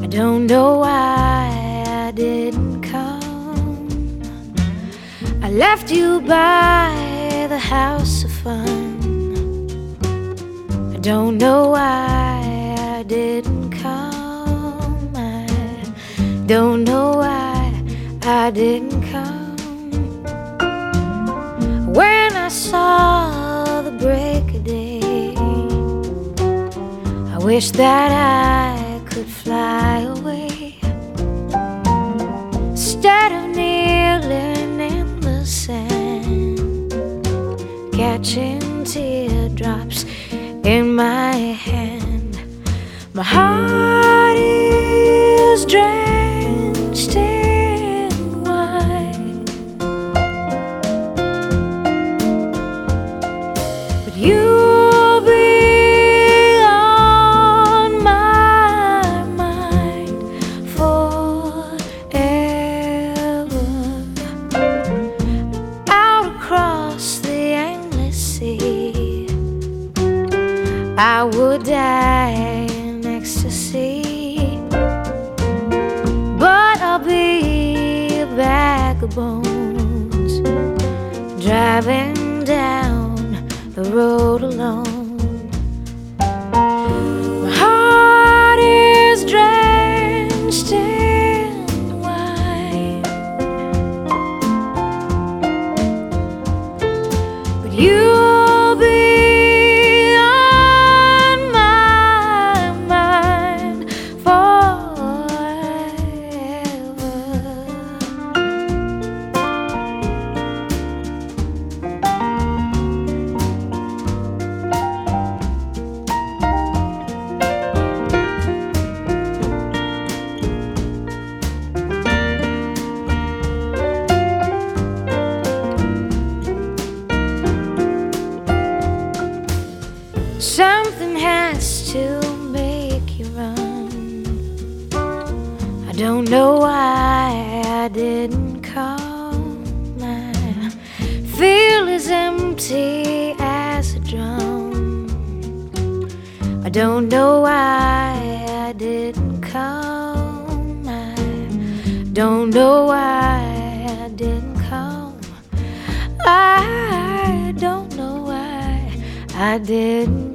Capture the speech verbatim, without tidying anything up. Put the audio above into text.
don't know why I didn't come. I left you by the house of fun. I don't know why I didn't come. I don't know why I didn't come. When I saw the break of day, I wish that I could fly away instead of kneeling in the sand, catching teardrops in my hand. My heart is drenched in wine, but you'll be on my mind forever. Out across the endless sea, I would die in ecstasy, but I'll be a bag of bones, driving down the road alone. My heart is drenched in wine, but you'll be something has to make you run. I don't know why I didn't come. I feel as empty as a drum. I don't know why I didn't come. I don't know why I didn't come. I don't know why I didn't